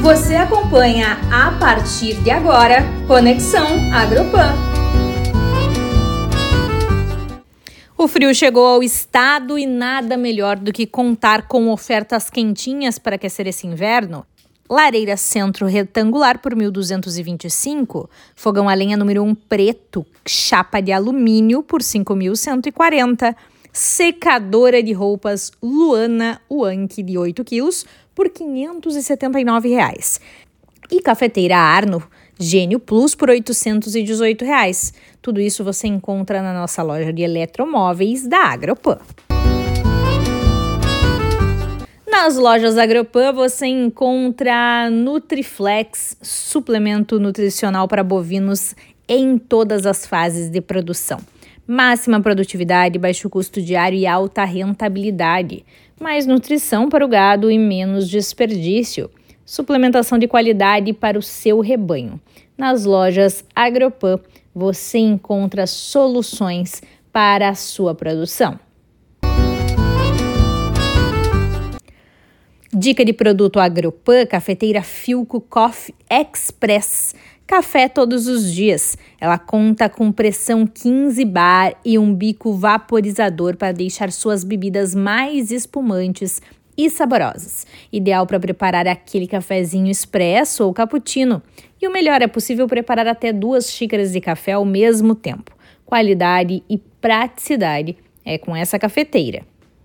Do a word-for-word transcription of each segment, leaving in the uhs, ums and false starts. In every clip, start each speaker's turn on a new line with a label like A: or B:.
A: Você acompanha a partir de agora Conexão Agropan. O frio chegou ao estado e nada melhor do que contar com ofertas quentinhas para aquecer esse inverno. Lareira centro retangular por mil duzentos e vinte e cinco, fogão a lenha número um preto, chapa de alumínio por cinco mil cento e quarenta, secadora de roupas Luana Wank de oito quilos por quinhentos e setenta e nove reais. E cafeteira Arno Gênio Plus por oitocentos e dezoito reais. Tudo isso você encontra na nossa loja de eletromóveis da Agropan. Nas lojas Agropan você encontra Nutriflex, suplemento nutricional para bovinos em todas as fases de produção. Máxima produtividade, baixo custo diário e alta rentabilidade. Mais nutrição para o gado e menos desperdício. Suplementação de qualidade para o seu rebanho. Nas lojas Agropan você encontra soluções para a sua produção. Dica de produto Agropan, cafeteira Philco Coffee Express. Café todos os dias. Ela conta com pressão quinze bar e um bico vaporizador para deixar suas bebidas mais espumantes e saborosas. Ideal para preparar aquele cafezinho expresso ou cappuccino. E o melhor, é possível preparar até duas xícaras de café ao mesmo tempo. Qualidade e praticidade é com essa cafeteira.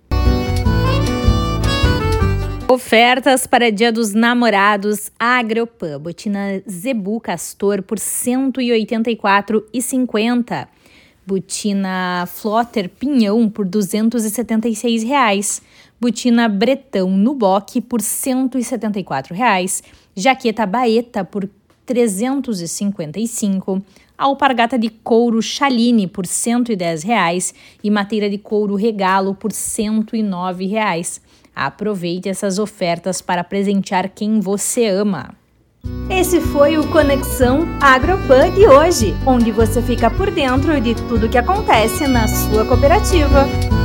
A: Ofertas para Dia dos Namorados Agropan. Botina Zebu Castor por cento e oitenta e quatro reais e cinquenta centavos. Botina Flotter Pinhão por duzentos e setenta e seis reais. Botina Bretão Nuboc por cento e setenta e quatro reais. Jaqueta Baeta por trezentos e cinquenta e cinco reais. Alpargata de couro Chaline por cento e dez reais. E mateira de couro Regalo por cento e nove reais. Aproveite essas ofertas para presentear quem você ama. Esse foi o Conexão Agropan de hoje, onde você fica por dentro de tudo que acontece na sua cooperativa.